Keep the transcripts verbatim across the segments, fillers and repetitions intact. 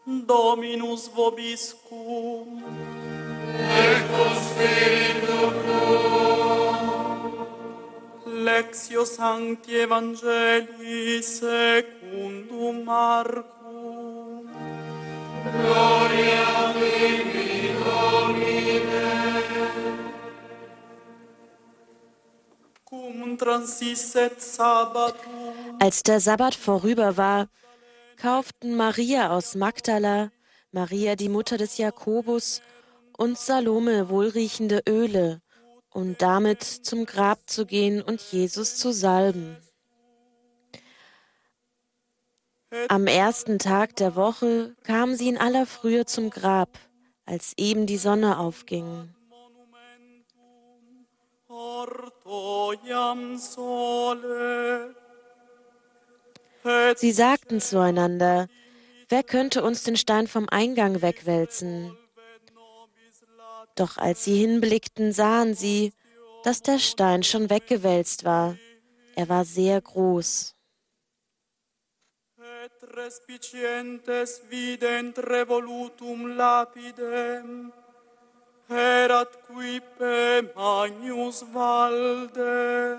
Dominus vobiscum. Et cum spiritu tuo. Lectio Sancti Evangelii secundum Marcum. Gloria tibi, Domine. Cum transisset Sabbatum. Als der Sabbat vorüber war, kauften Maria aus Magdala, Maria die Mutter des Jakobus und Salome wohlriechende Öle, um damit zum Grab zu gehen und Jesus zu salben. Am ersten Tag der Woche kamen sie in aller Frühe zum Grab, als eben die Sonne aufging. Sie sagten zueinander: Wer könnte uns den Stein vom Eingang wegwälzen? Doch als sie hinblickten, sahen sie, dass der Stein schon weggewälzt war. Er war sehr groß. Et respicientes vident revolutum lapidem, erat quippe magnus valde.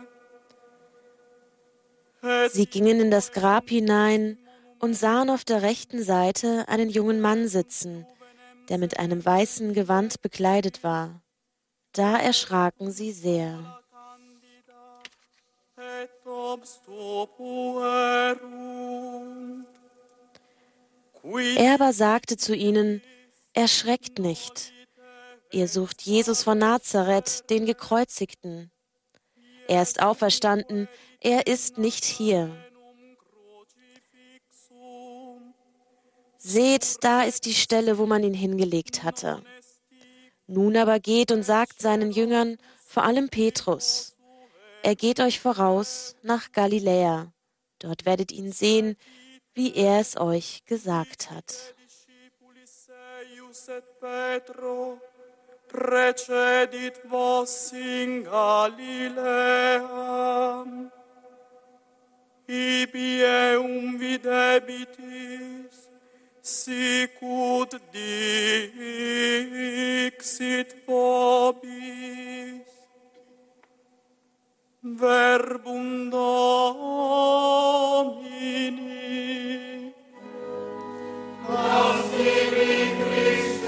Sie gingen in das Grab hinein und sahen auf der rechten Seite einen jungen Mann sitzen, der mit einem weißen Gewand bekleidet war. Da erschraken sie sehr. Er aber sagte zu ihnen: Erschreckt nicht. Ihr sucht Jesus von Nazareth, den Gekreuzigten. Er ist auferstanden, er ist nicht hier. Seht, da ist die Stelle, wo man ihn hingelegt hatte. Nun aber geht und sagt seinen Jüngern, vor allem Petrus: Er geht euch voraus nach Galiläa. Dort werdet ihn sehen, wie er es euch gesagt hat. Precedit vos in Galilea, ibi eum videbitis, sicut dixit vobis, verbum Domini. Aus tibi Christe.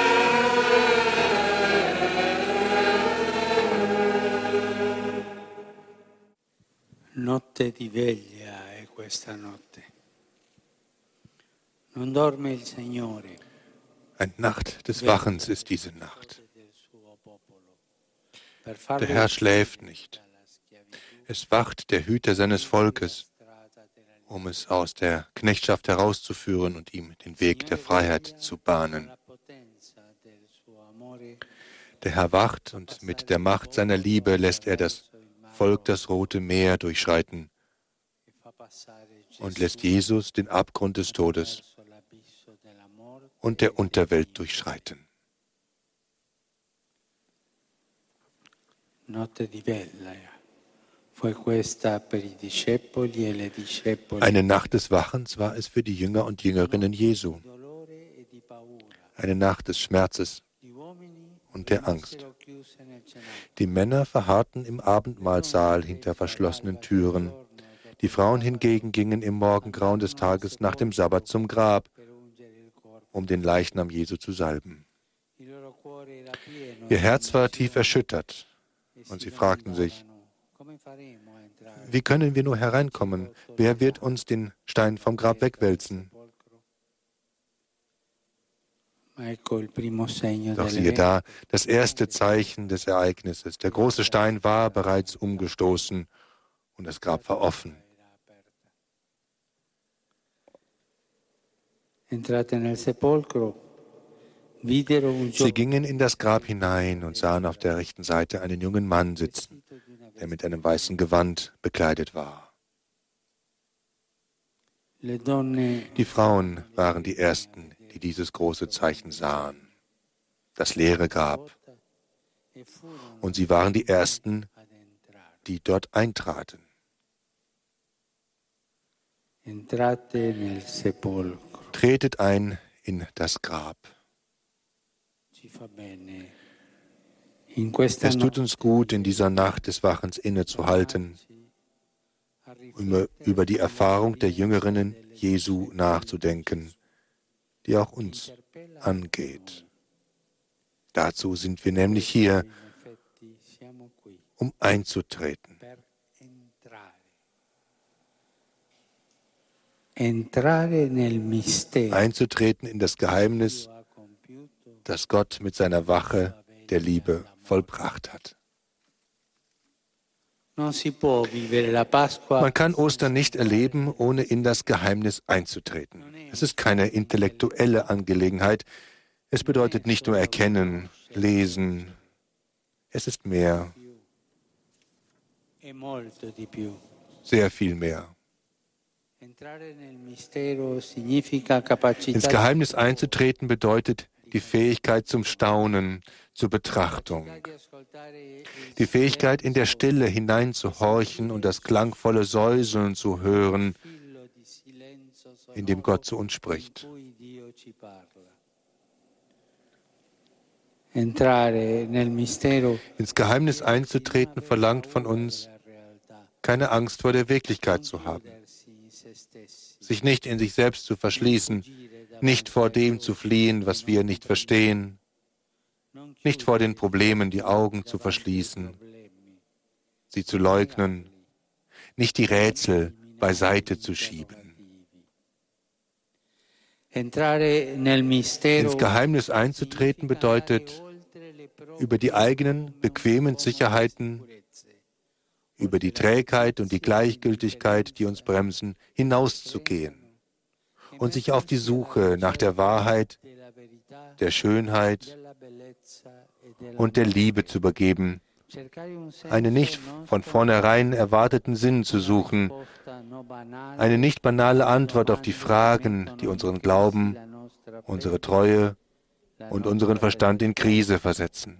Notte di veglia è questa notte. Non dorme il Signore. Eine Nacht des Wachens ist diese Nacht. Der Herr schläft nicht. Es wacht der Hüter seines Volkes, um es aus der Knechtschaft herauszuführen und ihm den Weg der Freiheit zu bahnen. Der Herr wacht und mit der Macht seiner Liebe lässt er das Volk das Rote Meer durchschreiten und lässt Jesus den Abgrund des Todes und der Unterwelt durchschreiten. Eine Nacht des Wachens war es für die Jünger und Jüngerinnen Jesu. Eine Nacht des Schmerzes und der Angst. Die Männer verharrten im Abendmahlsaal hinter verschlossenen Türen. Die Frauen hingegen gingen im Morgengrauen des Tages nach dem Sabbat zum Grab, um den Leichnam Jesu zu salben. Ihr Herz war tief erschüttert und sie fragten sich: Wie können wir nur hereinkommen? Wer wird uns den Stein vom Grab wegwälzen? Doch siehe da, das erste Zeichen des Ereignisses. Der große Stein war bereits umgestoßen und das Grab war offen. Sie gingen in das Grab hinein und sahen auf der rechten Seite einen jungen Mann sitzen, der mit einem weißen Gewand bekleidet war. Die Frauen waren die Ersten, die dieses große Zeichen sahen, das leere Grab. Und sie waren die Ersten, die dort eintraten. Tretet ein in das Grab. Es tut uns gut, in dieser Nacht des Wachens innezuhalten, um über die Erfahrung der Jüngerinnen Jesu nachzudenken, die auch uns angeht. Dazu sind wir nämlich hier, um einzutreten. Einzutreten in das Geheimnis, das Gott mit seiner Wache der Liebe vollbracht hat. Man kann Ostern nicht erleben, ohne in das Geheimnis einzutreten. Es ist keine intellektuelle Angelegenheit. Es bedeutet nicht nur erkennen, lesen. Es ist mehr. Sehr viel mehr. Ins Geheimnis einzutreten bedeutet die Fähigkeit zum Staunen, zur Betrachtung. Die Fähigkeit, in der Stille hineinzuhorchen und das klangvolle Säuseln zu hören, in dem Gott zu uns spricht. Ins Geheimnis einzutreten verlangt von uns, keine Angst vor der Wirklichkeit zu haben, sich nicht in sich selbst zu verschließen, nicht vor dem zu fliehen, was wir nicht verstehen, nicht vor den Problemen die Augen zu verschließen, sie zu leugnen, nicht die Rätsel beiseite zu schieben. Ins Geheimnis einzutreten bedeutet, über die eigenen bequemen Sicherheiten, über die Trägheit und die Gleichgültigkeit, die uns bremsen, hinauszugehen und sich auf die Suche nach der Wahrheit, der Schönheit und der Liebe zu begeben, einen nicht von vornherein erwarteten Sinn zu suchen, eine nicht banale Antwort auf die Fragen, die unseren Glauben, unsere Treue und unseren Verstand in Krise versetzen.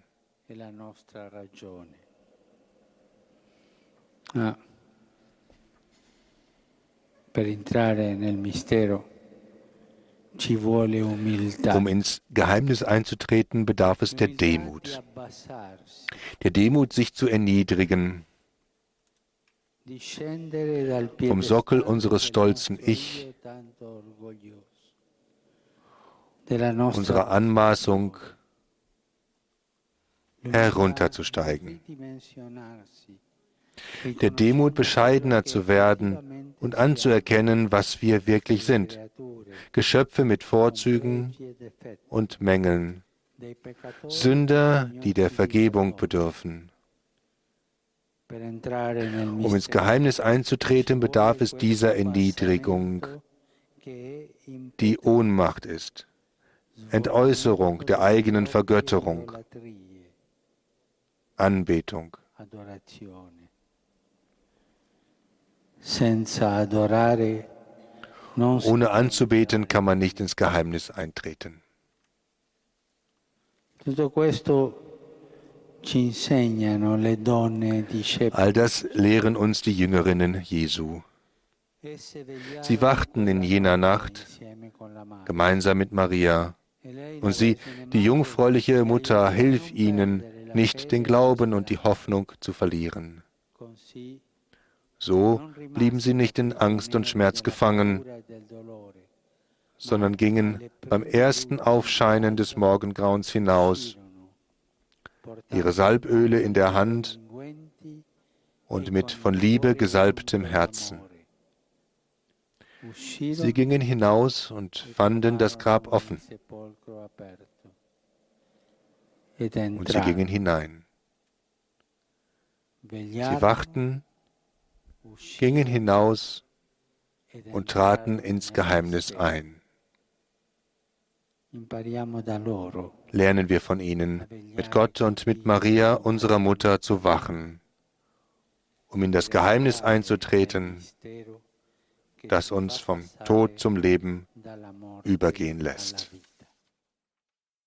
Ah. Per entrare nel mistero ci vuole umiltà. Um ins Geheimnis einzutreten, bedarf es der Demut. Der Demut, sich zu erniedrigen, vom Sockel unseres stolzen Ich, unserer Anmaßung herunterzusteigen. Der Demut bescheidener zu werden und anzuerkennen, was wir wirklich sind. Geschöpfe mit Vorzügen und Mängeln. Sünder, die der Vergebung bedürfen. Um ins Geheimnis einzutreten, bedarf es dieser Erniedrigung, die Ohnmacht ist, Entäußerung der eigenen Vergötterung, Anbetung. Ohne anzubeten kann man nicht ins Geheimnis eintreten. All das lehren uns die Jüngerinnen Jesu. Sie wachten in jener Nacht gemeinsam mit Maria, und sie, die jungfräuliche Mutter, hilf ihnen, nicht den Glauben und die Hoffnung zu verlieren. So blieben sie nicht in Angst und Schmerz gefangen, sondern gingen beim ersten Aufscheinen des Morgengrauens hinaus, ihre Salböle in der Hand und mit von Liebe gesalbtem Herzen. Sie gingen hinaus und fanden das Grab offen. Und sie gingen hinein. Sie wachten, gingen hinaus und traten ins Geheimnis ein. Lernen wir von ihnen, mit Gott und mit Maria, unserer Mutter, zu wachen, um in das Geheimnis einzutreten, das uns vom Tod zum Leben übergehen lässt.